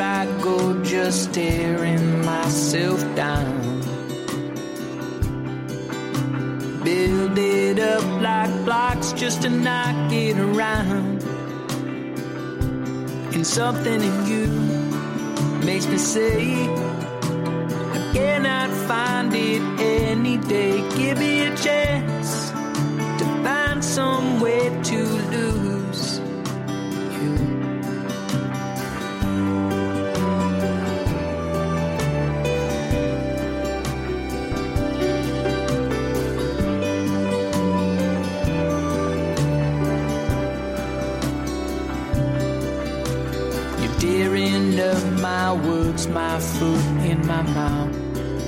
I go just tearing myself down. Build it up like blocks just to knock it around. And something in you makes me say I cannot find it any day. Give me a chance to find some way to lose you. You're tearing up my words, my foot in my mouth.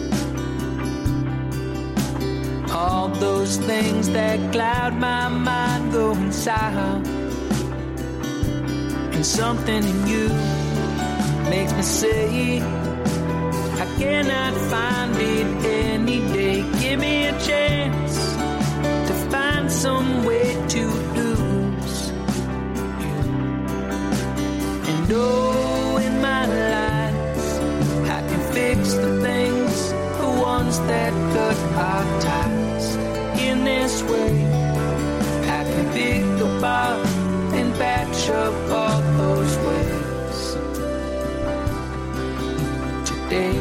All those things that cloud my mind going south. And something in you makes me say I cannot find it any day. Give me a chance to find some way to lose you. And oh, in my life I can fix the things, the ones that cut our ties. In this way I can pick apart and patch up all those ways today.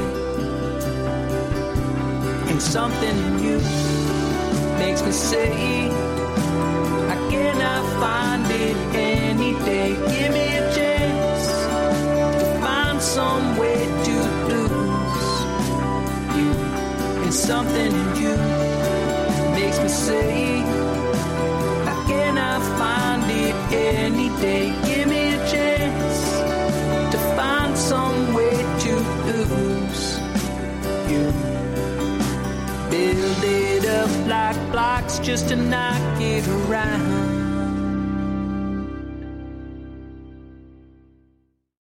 And something in you makes me say I cannot find it any day. Give me a chance to find some way to lose you. And something in you makes me say I cannot find it any day. Give me a chance to find some way to lose you. Build it up like blocks just to knock it around.